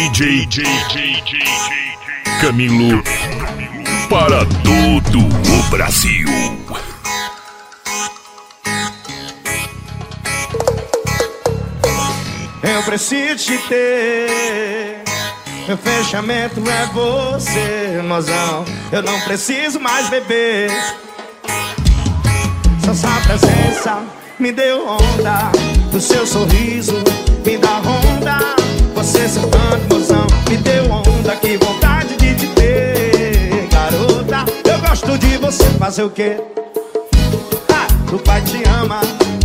DJ Camilo para todo o Brasil. Eu preciso te ter, meu fechamento é você, mozão. Eu não preciso mais beber, só sua presença me deu onda. Do seu sorriso me dá onda. Você sentando, mozão, me deu onda. Que vontade de te ter, garota. Eu gosto de você, fazer o quê? O pai te ama.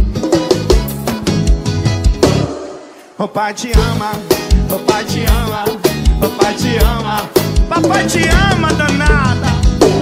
O pai te ama, o pai te ama, o pai te ama. Papai te ama, danada.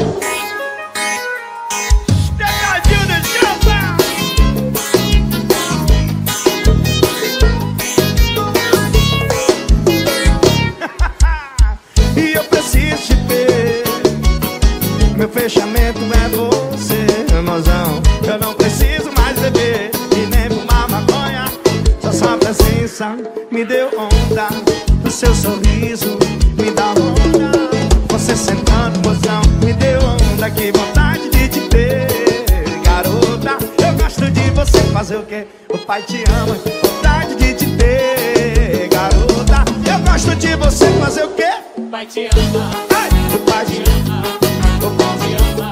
E eu preciso te ter, meu fechamento é você, mozão. Eu não preciso mais beber e nem fumar maconha. Só sua presença me deu onda. O seu sorriso me dá onda. Você sentando, mozão, me deu onda. Que vontade de te ter, garota. Eu gosto de você, fazer o quê? O pai te ama, vontade de te ter, garota. Eu gosto de você, fazer o quê? O pai te ama, o pai te ama, o pai te ama,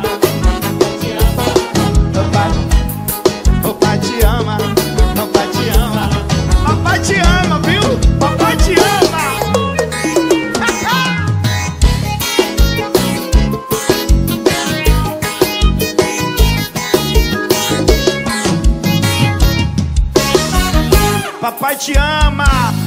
o pai te ama, o pai te ama. Papai te ama, viu? Papai te ama. Papai te ama.